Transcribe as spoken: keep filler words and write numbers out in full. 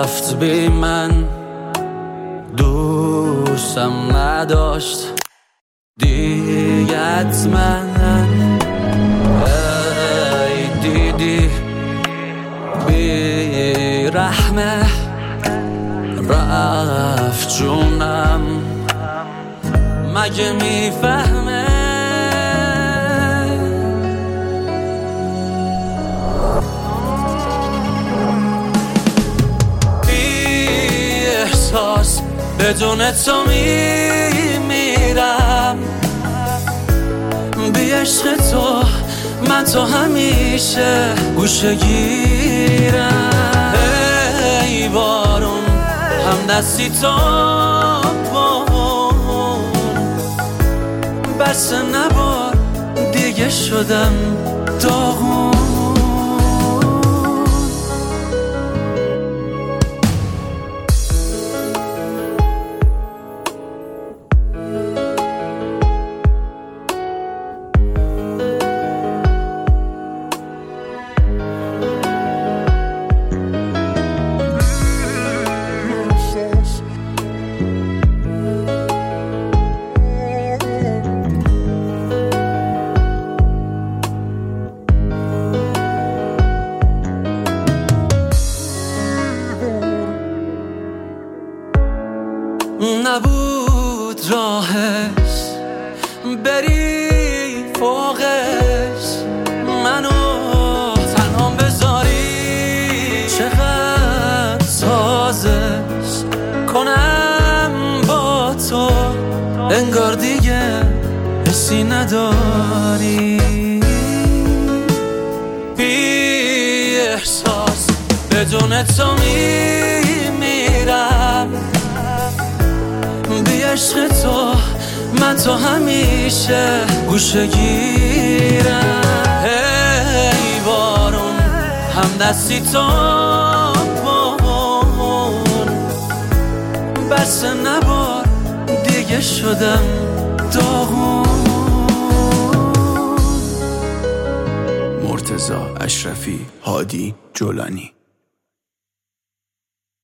رفت بی من، دوستم نداشت دیگت من. ای دیدی بی رحمه رفت جونم، مگه میفهمه؟ بی احساس بدون تو میمیرم، بی عشق تو من تو همیشه گوشه گیرم. ای بارون هم دستی تو بون، بس نبار دیگه شدم داغون. نبود راهش بری فوقش، منو تنها بذاری، چقدر سازش کنم با تو، انگار دیگه حسی نداری. بی احساس بدون تو میمیرم، بی عشق تو من تو همیشه گوشه گیرم. ای بارون هم دستی تو بون، بس نبار دیگه شدم داغون. مرتضی اشرفی، هادی جولانی.